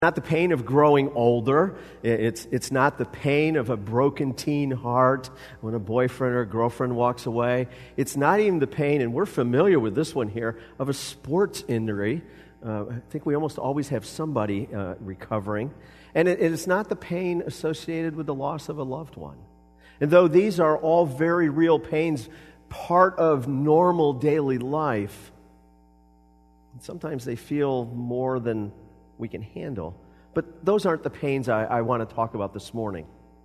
Not the pain of growing older. It's not the pain of a broken teen heart when a boyfriend or girlfriend walks away. It's not even the pain, and we're familiar with this one here, of a sports injury. I think we almost always have somebody recovering. And it's not the pain associated with the loss of a loved one. And though these are all very real pains, part of normal daily life, sometimes they feel more than we can handle. But those aren't the pains I want to talk about this morning.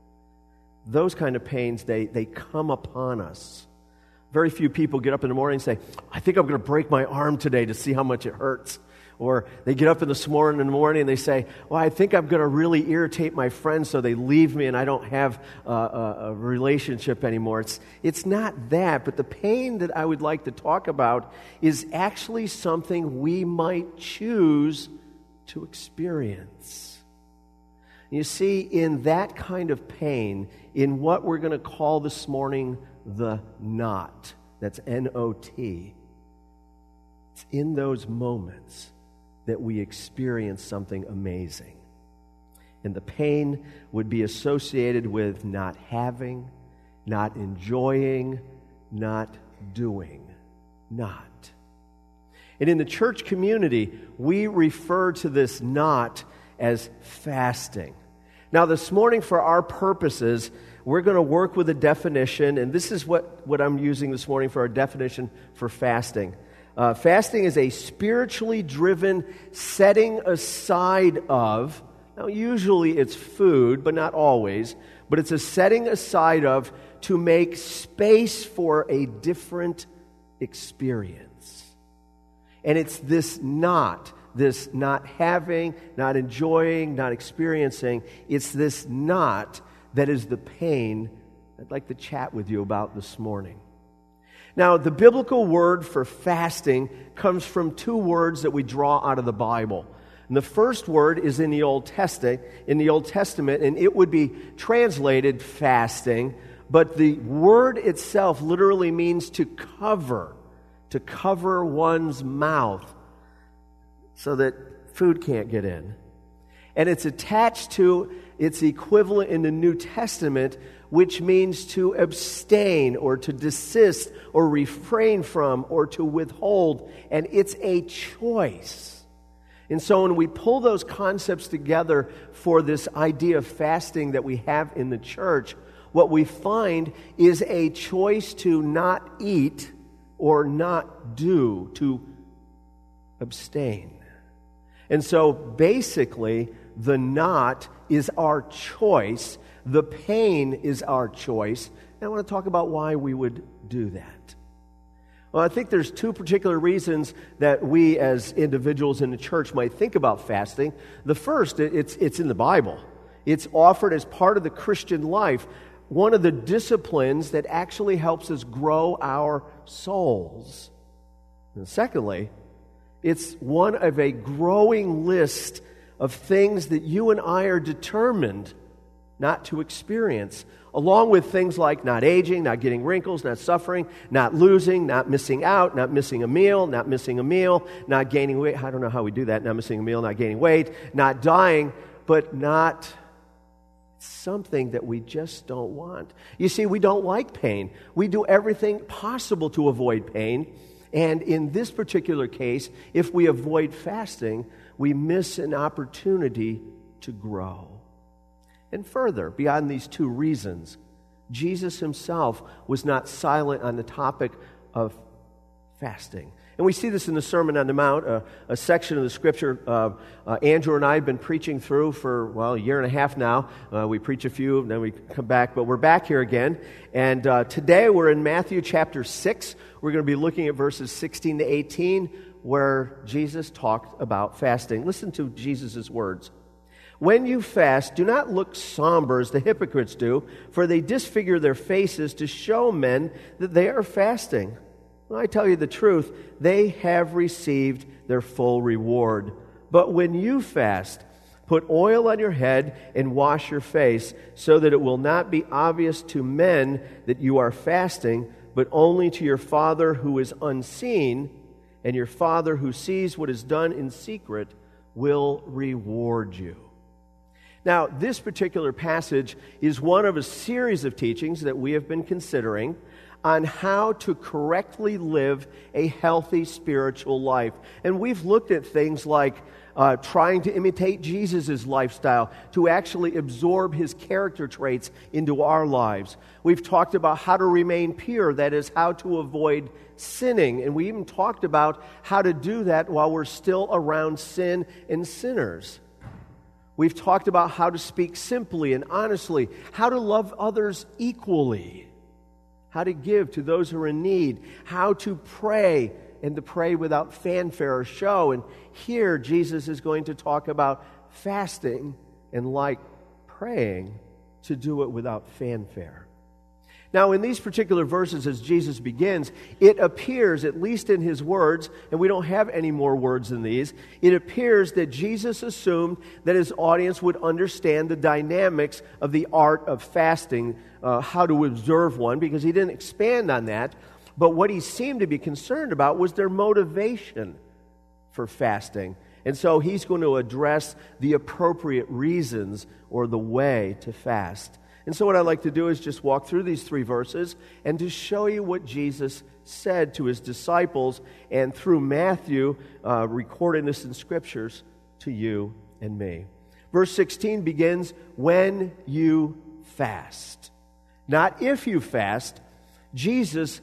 Those kind of pains, they come upon us. Very few people get up in the morning and say, I think I'm going to break my arm today to see how much it hurts. Or they get up in the morning and they say, well, I think I'm going to really irritate my friends so they leave me and I don't have a relationship anymore. It's not that, but the pain that I would like to talk about is actually something we might choose to experience. You see, in that kind of pain, in what we're going to call this morning the knot, that's N-O-T, it's in those moments that we experience something amazing. And the pain would be associated with not having, not enjoying, not doing, not. And in the church community, we refer to this knot as fasting. Now, this morning, for our purposes, we're going to work with a definition, and this is what I'm using this morning for our definition for fasting. Fasting is a spiritually driven setting aside of, now usually it's food, but not always, but it's a setting aside of to make space for a different experience. And it's this not having, not enjoying, not experiencing, it's this not that is the pain I'd like to chat with you about this morning. Now, the biblical word for fasting comes from two words that we draw out of the Bible. And the first word is in the Old Testament, and it would be translated fasting, but the word itself literally means to cover one's mouth so that food can't get in. And it's attached to its equivalent in the New Testament, which means to abstain or to desist or refrain from or to withhold. And it's a choice. And so when we pull those concepts together for this idea of fasting that we have in the church, what we find is a choice to not eat or not do, to abstain. And so basically, the not is our choice. The pain is our choice. And I want to talk about why we would do that. Well, I think there's two particular reasons that we as individuals in the church might think about fasting. The first, it's in the Bible. It's offered as part of the Christian life, one of the disciplines that actually helps us grow our souls. And secondly, it's one of a growing list of things that you and I are determined not to experience, along with things like not aging, not getting wrinkles, not suffering, not losing, not missing out, not missing a meal, not gaining weight. I don't know how we do that, not missing a meal, not gaining weight, not dying, but not something that we just don't want. You see, we don't like pain. We do everything possible to avoid pain. And in this particular case, if we avoid fasting, we miss an opportunity to grow. And further, beyond these two reasons, Jesus himself was not silent on the topic of fasting. And we see this in the Sermon on the Mount, a section of the Scripture Andrew and I have been preaching through for, a year and a half now. We preach a few, and then we come back, but we're back here again. And today we're in Matthew chapter 6. We're going to be looking at verses 16 to 18, where Jesus talked about fasting. Listen to Jesus' words. When you fast, do not look somber as the hypocrites do, for they disfigure their faces to show men that they are fasting. Well, I tell you the truth, they have received their full reward. But when you fast, put oil on your head and wash your face, so that it will not be obvious to men that you are fasting, but only to your Father who is unseen, and your Father who sees what is done in secret will reward you. Now, this particular passage is one of a series of teachings that we have been considering on how to correctly live a healthy spiritual life. And we've looked at things like trying to imitate Jesus' lifestyle, to actually absorb his character traits into our lives. We've talked about how to remain pure, that is, how to avoid sinning. And we even talked about how to do that while we're still around sin and sinners. We've talked about how to speak simply and honestly, how to love others equally, how to give to those who are in need, how to pray, and to pray without fanfare or show. And here Jesus is going to talk about fasting and, like praying, to do it without fanfare. Now, in these particular verses, as Jesus begins, it appears, at least in his words, and we don't have any more words than these, it appears that Jesus assumed that his audience would understand the dynamics of the art of fasting, how to observe one, because he didn't expand on that. But what he seemed to be concerned about was their motivation for fasting. And so he's going to address the appropriate reasons or the way to fast. And so what I'd like to do is just walk through these 3 verses and to show you what Jesus said to his disciples, and through Matthew, recording this in Scriptures to you and me. Verse 16 begins, when you fast. Not if you fast. Jesus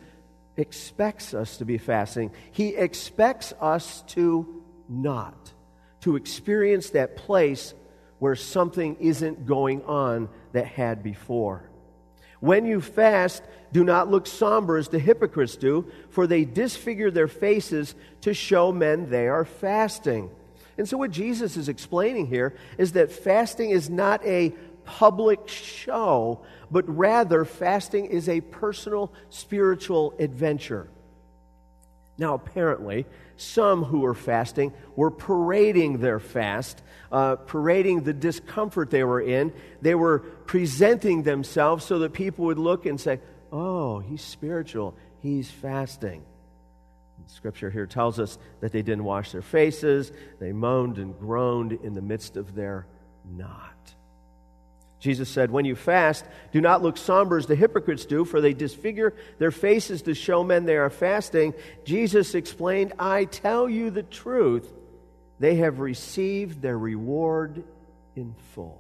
expects us to be fasting. He expects us to not, to experience that place where something isn't going on that had before. When you fast, do not look somber as the hypocrites do, for they disfigure their faces to show men they are fasting. And so what Jesus is explaining here is that fasting is not a public show, but rather fasting is a personal spiritual adventure. Now, apparently, some who were fasting were parading their fast, parading the discomfort they were in. They were presenting themselves so that people would look and say, oh, he's spiritual, he's fasting. Scripture here tells us that they didn't wash their faces. They moaned and groaned in the midst of their not. Jesus said, when you fast, do not look somber as the hypocrites do, for they disfigure their faces to show men they are fasting. Jesus explained, I tell you the truth, they have received their reward in full.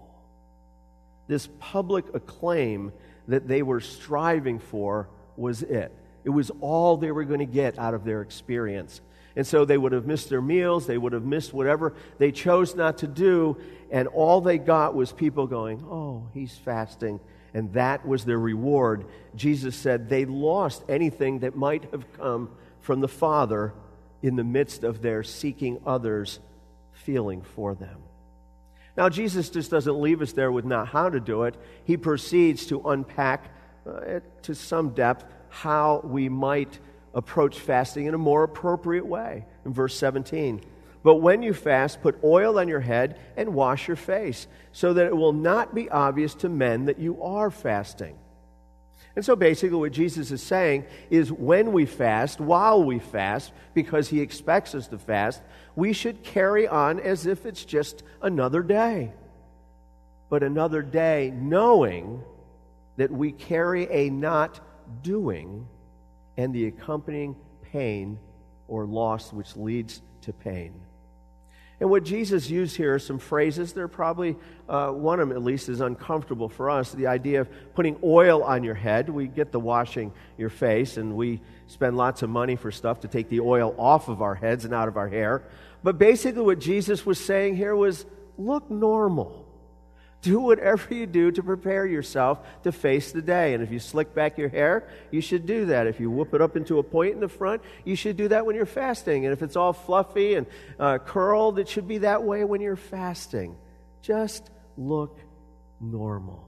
This public acclaim that they were striving for was it. It was all they were going to get out of their experience. And so they would have missed their meals, they would have missed whatever they chose not to do, and all they got was people going, oh, he's fasting, and that was their reward. Jesus said they lost anything that might have come from the Father in the midst of their seeking others' feeling for them. Now, Jesus just doesn't leave us there with not how to do it. He proceeds to unpack to some depth how we might approach fasting in a more appropriate way. In verse 17, but when you fast, put oil on your head and wash your face, so that it will not be obvious to men that you are fasting. And so basically what Jesus is saying is when we fast, while we fast, because he expects us to fast, we should carry on as if it's just another day. But another day knowing that we carry a not doing and the accompanying pain or loss which leads to pain. And what Jesus used here are some phrases. They're probably, one of them at least, is uncomfortable for us. The idea of putting oil on your head. We get the washing your face, and we spend lots of money for stuff to take the oil off of our heads and out of our hair. But basically what Jesus was saying here was, look normal. Do whatever you do to prepare yourself to face the day. And if you slick back your hair, you should do that. If you whoop it up into a point in the front, you should do that when you're fasting. And if it's all fluffy and curled, it should be that way when you're fasting. Just look normal.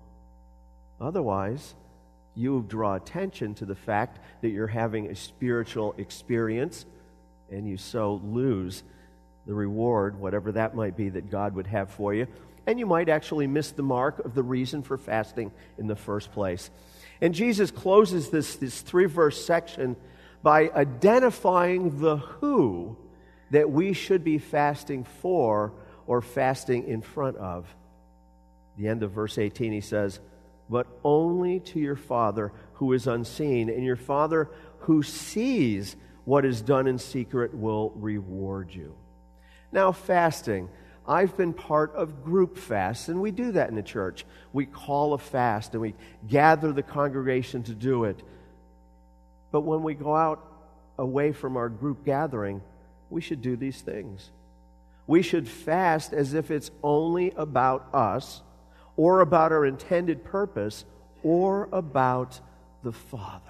Otherwise, you draw attention to the fact that you're having a spiritual experience, and you so lose the reward, whatever that might be, that God would have for you. And you might actually miss the mark of the reason for fasting in the first place. And Jesus closes this 3-verse section by identifying the who that we should be fasting for, or fasting in front of. The end of verse 18, he says, but only to your Father who is unseen, and your Father who sees what is done in secret will reward you. Now, fasting. I've been part of group fasts, and we do that in the church. We call a fast, and we gather the congregation to do it. But when we go out away from our group gathering, we should do these things. We should fast as if it's only about us, or about our intended purpose, or about the Father.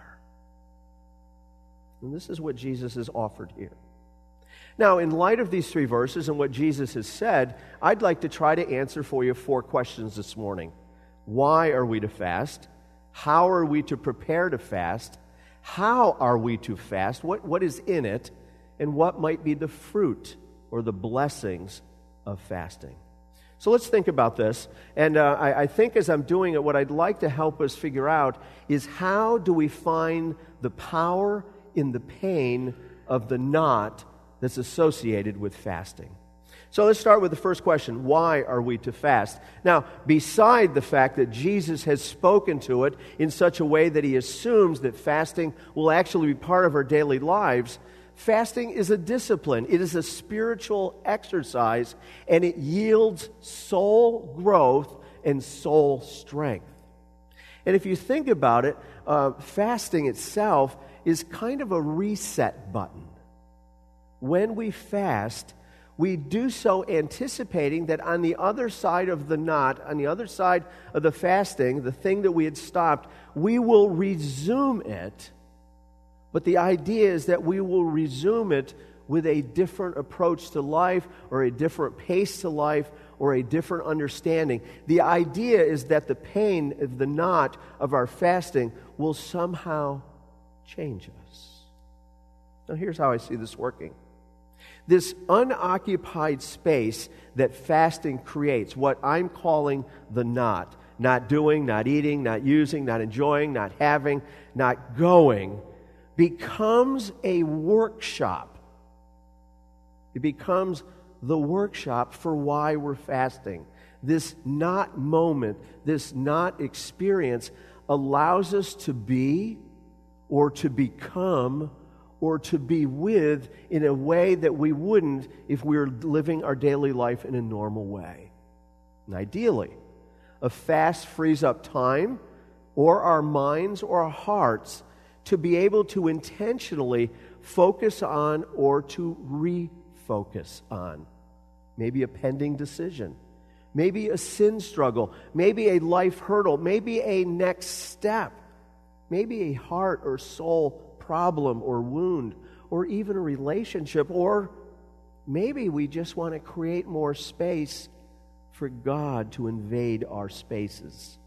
And this is what Jesus has offered here. Now, in light of these three verses and what Jesus has said, I'd like to try to answer for you 4 questions this morning. Why are we to fast? How are we to prepare to fast? How are we to fast? What is in it? And what might be the fruit or the blessings of fasting? So let's think about this. And I think as I'm doing it, what I'd like to help us figure out is how do we find the power in the pain of the knot that's associated with fasting. So let's start with the first question. Why are we to fast? Now, beside the fact that Jesus has spoken to it in such a way that he assumes that fasting will actually be part of our daily lives, fasting is a discipline. It is a spiritual exercise, and it yields soul growth and soul strength. And if you think about it, fasting itself is kind of a reset button. When we fast, we do so anticipating that on the other side of the knot, on the other side of the fasting, the thing that we had stopped, we will resume it. But the idea is that we will resume it with a different approach to life, or a different pace to life, or a different understanding. The idea is that the pain of the knot of our fasting will somehow change us. Now, here's how I see this working. This unoccupied space that fasting creates, what I'm calling the knot, not doing, not eating, not using, not enjoying, not having, not going, becomes a workshop. It becomes the workshop for why we're fasting. This knot moment, this knot experience allows us to be or to become or to be with in a way that we wouldn't if we were living our daily life in a normal way. And ideally, a fast frees up time or our minds or our hearts to be able to intentionally focus on or to refocus on. Maybe a pending decision, maybe a sin struggle, maybe a life hurdle, maybe a next step, maybe a heart or soul problem or wound, or even a relationship, or maybe we just want to create more space for God to invade our spaces.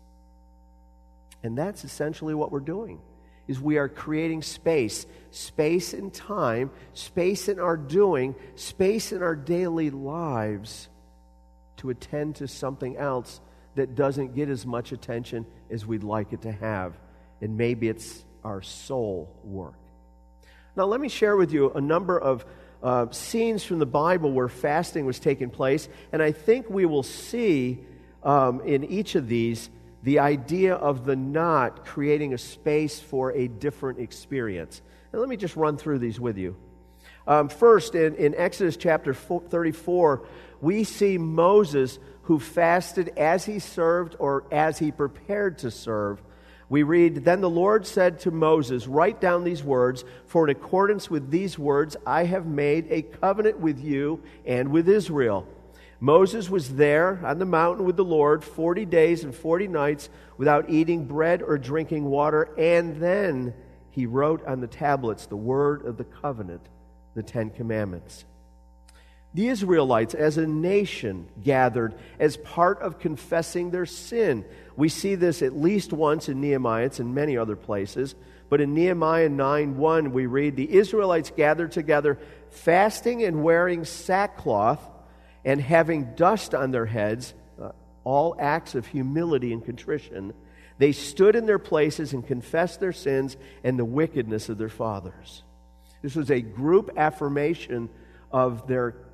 And that's essentially what we're doing, is we are creating space in time, space in our doing, space in our daily lives to attend to something else that doesn't get as much attention as we'd like it to have. And maybe it's our soul work. Now, let me share with you a number of scenes from the Bible where fasting was taking place, and I think we will see in each of these the idea of the knot creating a space for a different experience. And let me just run through these with you. First, in Exodus chapter 34, we see Moses who fasted as he served or as he prepared to serve. We read, "Then the Lord said to Moses, write down these words, for in accordance with these words I have made a covenant with you and with Israel." Moses was there on the mountain with the Lord 40 days and 40 nights without eating bread or drinking water, and then he wrote on the tablets the word of the covenant, the 10 Commandments. The Israelites as a nation gathered as part of confessing their sin. We see this at least once in Nehemiah. It's in many other places. But in Nehemiah 9:1 we read, "The Israelites gathered together, fasting and wearing sackcloth and having dust on their heads," all acts of humility and contrition. "They stood in their places and confessed their sins and the wickedness of their fathers." This was a group affirmation of their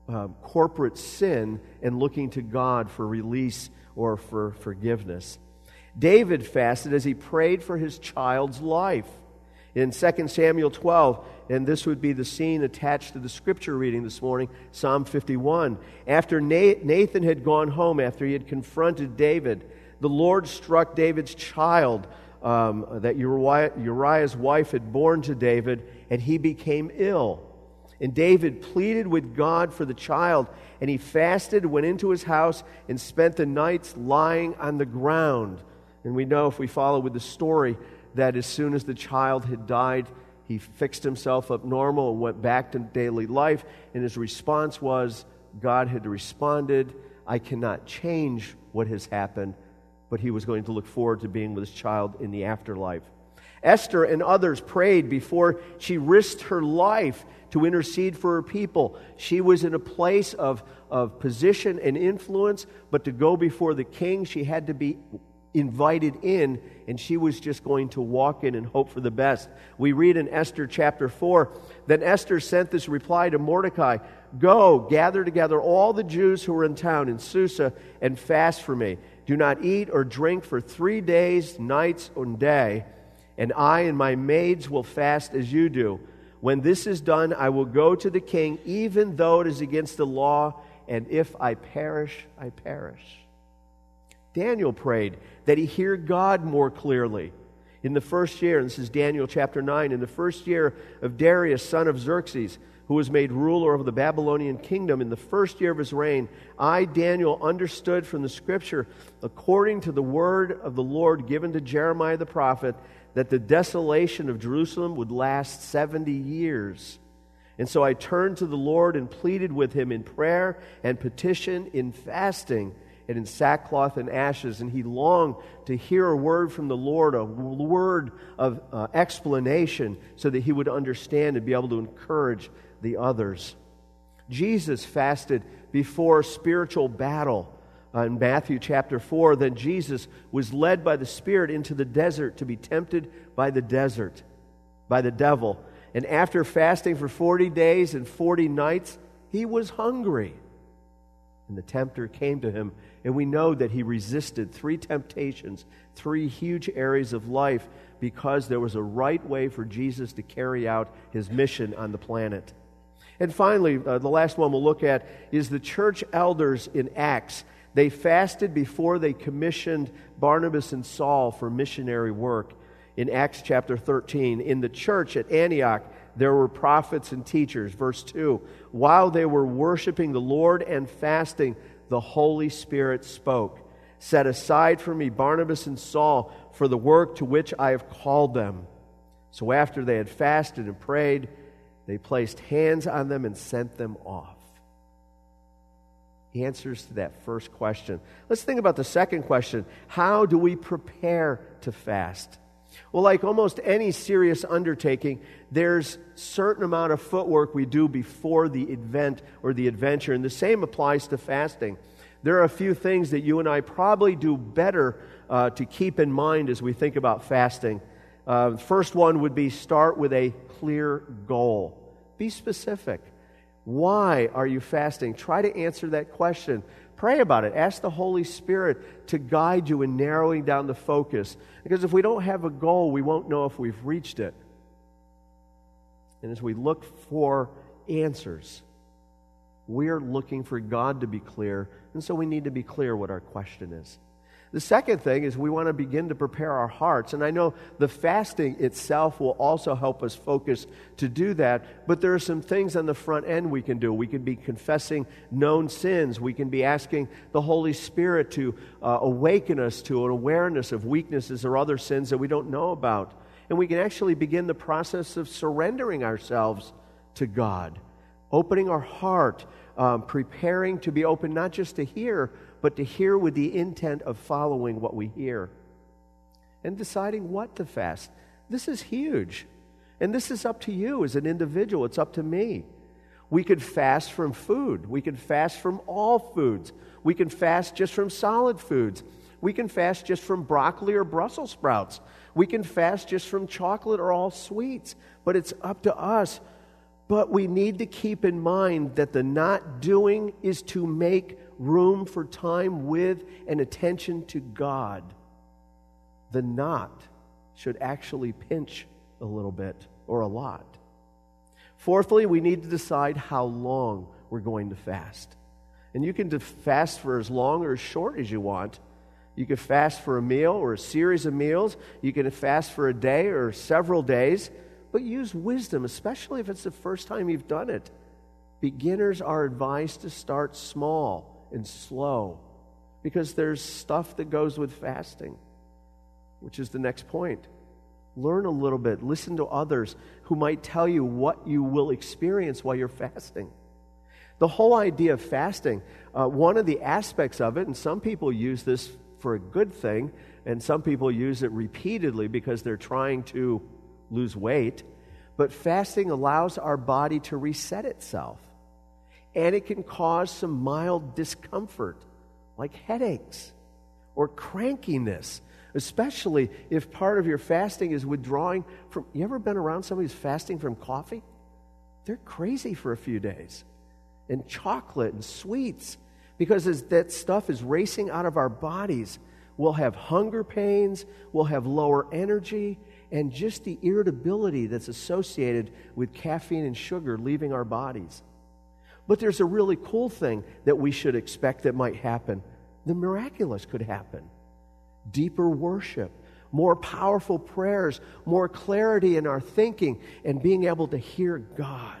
corporate sin and looking to God for release or for forgiveness. David fasted as he prayed for his child's life. In 2 Samuel 12, and this would be the scene attached to the scripture reading this morning, Psalm 51. After Nathan had gone home, after he had confronted David, the Lord struck David's child that Uriah's wife had borne to David, and he became ill. And David pleaded with God for the child, and he fasted, went into his house, and spent the nights lying on the ground. And we know, if we follow with the story, that as soon as the child had died, he fixed himself up normal and went back to daily life. And his response was, God had responded, I cannot change what has happened, but he was going to look forward to being with his child in the afterlife. Esther and others prayed before she risked her life to intercede for her people. She was in a place of position and influence, but to go before the king, she had to be invited in, and she was just going to walk in and hope for the best. We read in Esther chapter 4, then Esther sent this reply to Mordecai, go, gather together all the Jews who are in town in Susa and fast for me. Do not eat or drink for 3 days, nights, and day, and I and my maids will fast as you do. When this is done, I will go to the king, even though it is against the law, and if I perish, I perish. Daniel prayed that he hear God more clearly. In the first year, and this is Daniel chapter 9, in the first year of Darius, son of Xerxes, who was made ruler over the Babylonian kingdom, in the first year of his reign, I, Daniel, understood from the scripture, according to the word of the Lord given to Jeremiah the prophet, that the desolation of Jerusalem would last 70 years. And so I turned to the Lord and pleaded with him in prayer and petition, in fasting, and in sackcloth and ashes, and he longed to hear a word from the Lord, a word of explanation, so that he would understand and be able to encourage the others. Jesus fasted before spiritual battle. In Matthew chapter 4, then Jesus was led by the Spirit into the desert to be tempted by the devil. And after fasting for 40 days and 40 nights, he was hungry. And the tempter came to him, and we know that he resisted 3 temptations, 3 huge areas of life, because there was a right way for Jesus to carry out his mission on the planet. And finally, the last one we'll look at is the church elders in Acts. They fasted before they commissioned Barnabas and Saul for missionary work. In Acts chapter 13, in the church at Antioch, there were prophets and teachers. Verse 2, while they were worshiping the Lord and fasting, the Holy Spirit spoke, set aside for me Barnabas and Saul for the work to which I have called them. So after they had fasted and prayed, they placed hands on them and sent them off. Answers to that first question. Let's think about the second question. How do we prepare to fast? Well, like almost any serious undertaking, there's a certain amount of footwork we do before the event or the adventure, and the same applies to fasting. There are a few things that you and I probably do better to keep in mind as we think about fasting. First one would be start with a clear goal. Be specific. Why are you fasting? Try to answer that question. Pray about it. Ask the Holy Spirit to guide you in narrowing down the focus. Because if we don't have a goal, we won't know if we've reached it. And as we look for answers, we're looking for God to be clear, and so we need to be clear what our question is. The second thing is we want to begin to prepare our hearts. And I know the fasting itself will also help us focus to do that, but there are some things on the front end we can do. We can be confessing known sins. We can be asking the Holy Spirit to awaken us to an awareness of weaknesses or other sins that we don't know about. And we can actually begin the process of surrendering ourselves to God, opening our heart, preparing to be open not just to hear, but to hear with the intent of following what we hear. And deciding what to fast. This is huge. And this is up to you as an individual. It's up to me. We could fast from food. We could fast from all foods. We can fast just from solid foods. We can fast just from broccoli or Brussels sprouts. We can fast just from chocolate or all sweets. But it's up to us. But we need to keep in mind that the not doing is to make room for time with and attention to God. The not should actually pinch a little bit or a lot. Fourthly, we need to decide how long we're going to fast. And you can fast for as long or as short as you want. You can fast for a meal or a series of meals. You can fast for a day or several days. But use wisdom, especially if it's the first time you've done it. Beginners are advised to start small and slow because there's stuff that goes with fasting, which is the next point. Learn a little bit. Listen to others who might tell you what you will experience while you're fasting. The whole idea of fasting, one of the aspects of it, and some people use this for a good thing, and some people use it repeatedly because they're trying to lose weight, but fasting allows our body to reset itself. And it can cause some mild discomfort, like headaches or crankiness, especially if part of your fasting is withdrawing from... You ever been around somebody who's fasting from coffee? They're crazy for a few days. And chocolate and sweets, because as that stuff is racing out of our bodies, we'll have hunger pains, we'll have lower energy, and just the irritability that's associated with caffeine and sugar leaving our bodies. But there's a really cool thing that we should expect that might happen. The miraculous could happen. Deeper worship, more powerful prayers, more clarity in our thinking, and being able to hear God.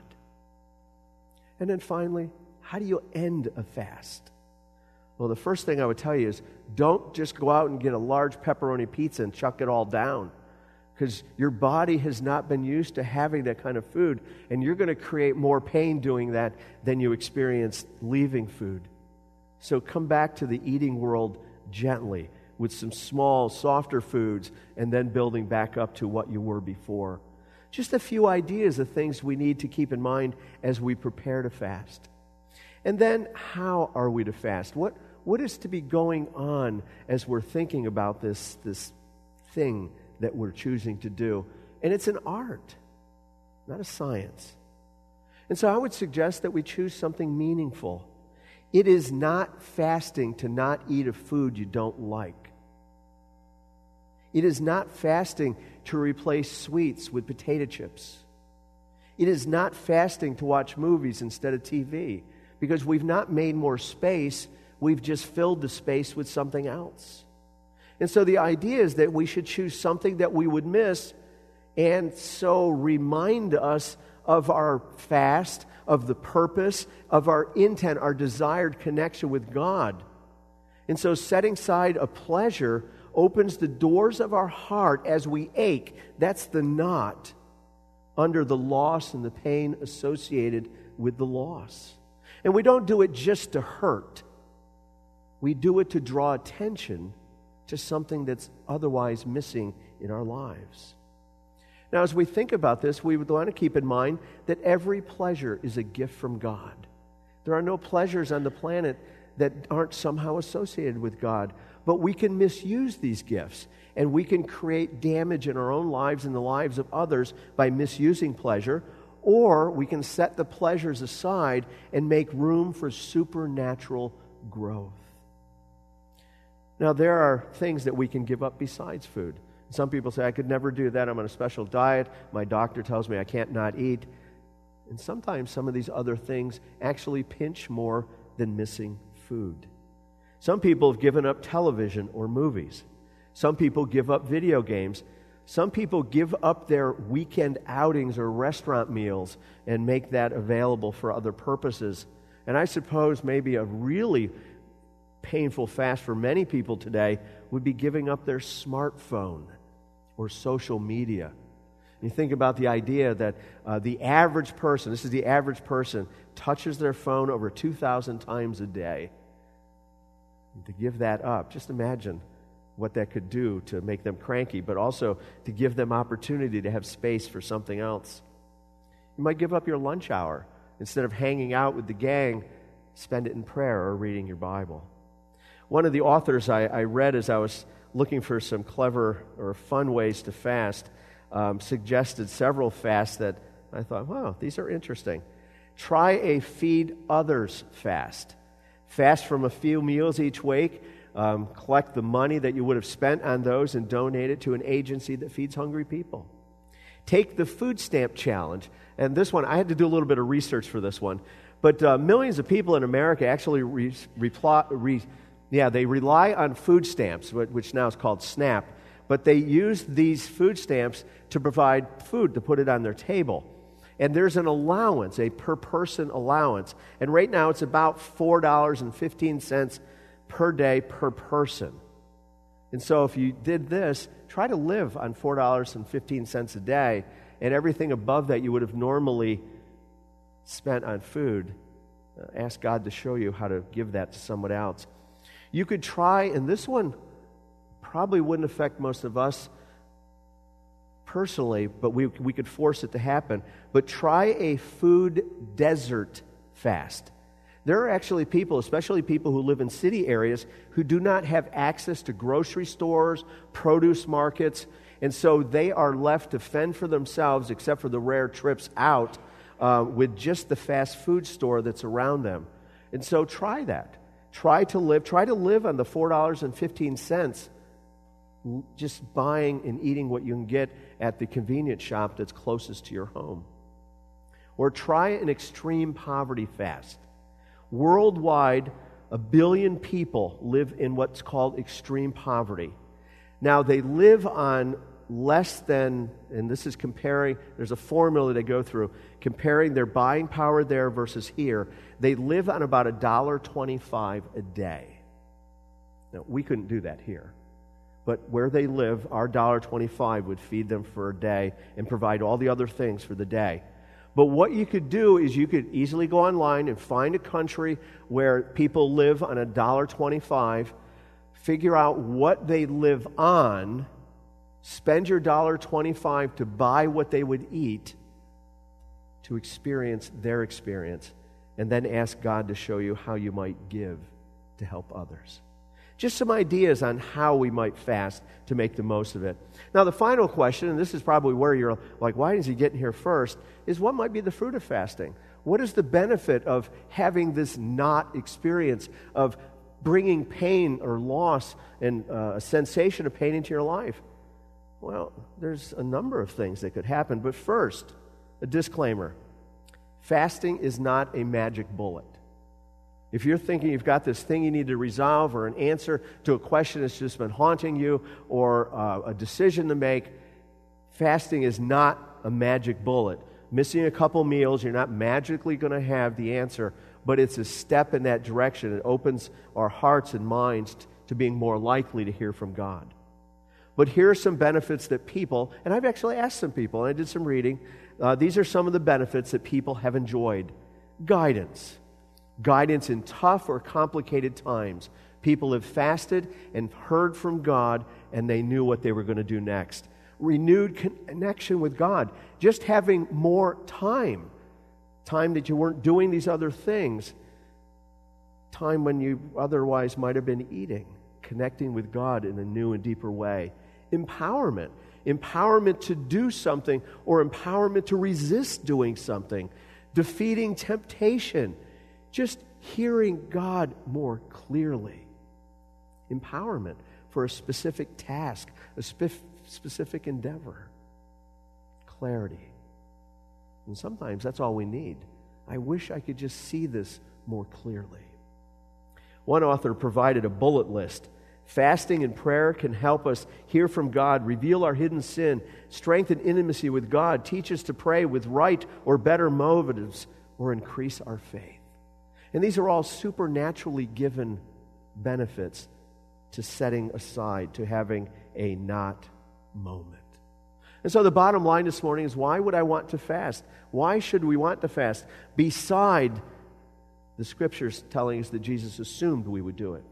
And then finally, how do you end a fast? Well, the first thing I would tell you is don't just go out and get a large pepperoni pizza and chuck it all down, because your body has not been used to having that kind of food, and you're going to create more pain doing that than you experienced leaving food. So come back to the eating world gently with some small, softer foods, and then building back up to what you were before. Just a few ideas of things we need to keep in mind as we prepare to fast. And then, how are we to fast? What is to be going on as we're thinking about this thing that we're choosing to do? And it's an art, not a science. And so I would suggest that we choose something meaningful. It is not fasting to not eat a food you don't like. It is not fasting to replace sweets with potato chips. It is not fasting to watch movies instead of TV, because we've not made more space, we've just filled the space with something else. And so the idea is that we should choose something that we would miss, and so remind us of our fast, of the purpose, of our intent, our desired connection with God. And so setting aside a pleasure opens the doors of our heart as we ache. That's the knot under the loss and the pain associated with the loss. And we don't do it just to hurt. We do it to draw attention to something that's otherwise missing in our lives. Now, as we think about this, we would want to keep in mind that every pleasure is a gift from God. There are no pleasures on the planet that aren't somehow associated with God. But we can misuse these gifts, and we can create damage in our own lives and the lives of others by misusing pleasure, or we can set the pleasures aside and make room for supernatural growth. Now, there are things that we can give up besides food. Some people say, I could never do that. I'm on a special diet. My doctor tells me I can't not eat. And sometimes some of these other things actually pinch more than missing food. Some people have given up television or movies. Some people give up video games. Some people give up their weekend outings or restaurant meals and make that available for other purposes. And I suppose maybe a really painful fast for many people today would be giving up their smartphone or social media. You think about the idea that the average person, touches their phone over 2,000 times a day. And to give that up, just imagine what that could do to make them cranky, but also to give them opportunity to have space for something else. You might give up your lunch hour. Instead of hanging out with the gang, spend it in prayer or reading your Bible. One of the authors I read as I was looking for some clever or fun ways to fast suggested several fasts that I thought, wow, these are interesting. Try a feed others fast. Fast from a few meals each week. Collect the money that you would have spent on those and donate it to an agency that feeds hungry people. Take the food stamp challenge. And this one, I had to do a little bit of research for this one. But millions of people in America actually they rely on food stamps, which now is called SNAP. But they use these food stamps to provide food, to put it on their table. And there's an allowance, a per-person allowance. And right now it's about $4.15 per day per person. And so if you did this, try to live on $4.15 a day, and everything above that you would have normally spent on food, ask God to show you how to give that to someone else. You could try, and this one probably wouldn't affect most of us personally, but we could force it to happen. But try a food desert fast. There are actually people, especially people who live in city areas, who do not have access to grocery stores, produce markets, and so they are left to fend for themselves, except for the rare trips out, with just the fast food store that's around them. And so try that. Try to live on the $4.15, just buying and eating what you can get at the convenience shop that's closest to your home. Or try an extreme poverty fast. Worldwide, 1 billion people live in what's called extreme poverty. Now, they live on less than, and this is comparing, there's a formula they go through, comparing their buying power there versus here. They live on about $1.25 a day. Now, we couldn't do that here. But where they live, our $1.25 would feed them for a day and provide all the other things for the day. But what you could do is you could easily go online and find a country where people live on $1.25, figure out what they live on, spend your $1.25 to buy what they would eat to experience their experience, and then ask God to show you how you might give to help others. Just some ideas on how we might fast to make the most of it. Now, the final question, and this is probably where you're like, why is he getting here first, is what might be the fruit of fasting? What is the benefit of having this not experience of bringing pain or loss and a sensation of pain into your life? Well, there's a number of things that could happen. But first, a disclaimer. Fasting is not a magic bullet. If you're thinking you've got this thing you need to resolve or an answer to a question that's just been haunting you or a decision to make, fasting is not a magic bullet. Missing a couple meals, you're not magically going to have the answer, but it's a step in that direction. It opens our hearts and minds to being more likely to hear from God. But here are some benefits that people, and I've actually asked some people, and I did some reading, these are some of the benefits that people have enjoyed. Guidance in tough or complicated times. People have fasted and heard from God, and they knew what they were going to do next. Renewed connection with God. Just having more time that you weren't doing these other things. Time when you otherwise might have been eating. Connecting with God in a new and deeper way. Empowerment to do something or empowerment to resist doing something. Defeating temptation. Just hearing God more clearly. Empowerment for a specific task, a specific endeavor. Clarity. And sometimes that's all we need. I wish I could just see this more clearly. One author provided a bullet list. Fasting and prayer can help us hear from God, reveal our hidden sin, strengthen intimacy with God, teach us to pray with right or better motives, or increase our faith. And these are all supernaturally given benefits to setting aside, to having a not moment. And so the bottom line this morning is, why would I want to fast? Why should we want to fast? Beside the Scriptures telling us that Jesus assumed we would do it.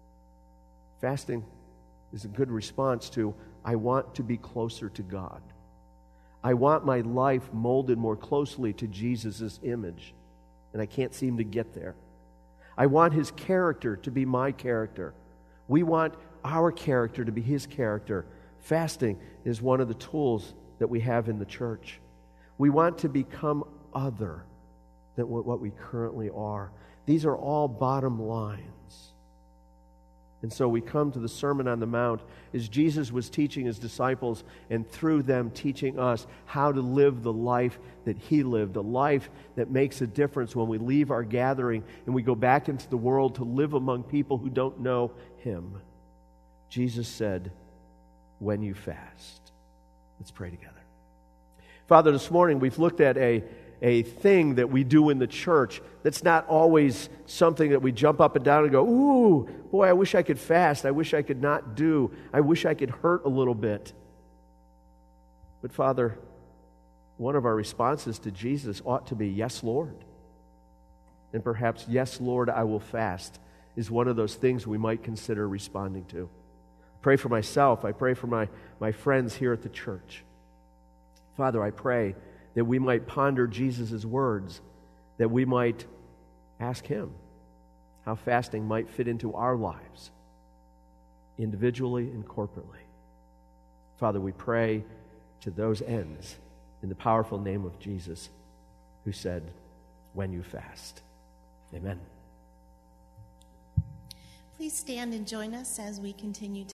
Fasting is a good response to, I want to be closer to God. I want my life molded more closely to Jesus' image. And I can't seem to get there. I want His character to be my character. We want our character to be His character. Fasting is one of the tools that we have in the church. We want to become other than what we currently are. These are all bottom lines. And so we come to the Sermon on the Mount as Jesus was teaching his disciples and through them teaching us how to live the life that he lived, a life that makes a difference when we leave our gathering and we go back into the world to live among people who don't know him. Jesus said, when you fast. Let's pray together. Father, this morning we've looked at a thing that we do in the church that's not always something that we jump up and down and go, ooh, boy, I wish I could fast. I wish I could not do. I wish I could hurt a little bit. But Father, one of our responses to Jesus ought to be, yes, Lord. And perhaps, yes, Lord, I will fast is one of those things we might consider responding to. Pray for myself. I pray for my friends here at the church. Father, I pray that we might ponder Jesus' words, that we might ask him how fasting might fit into our lives, individually and corporately. Father, we pray to those ends in the powerful name of Jesus, who said, when you fast. Amen. Please stand and join us as we continue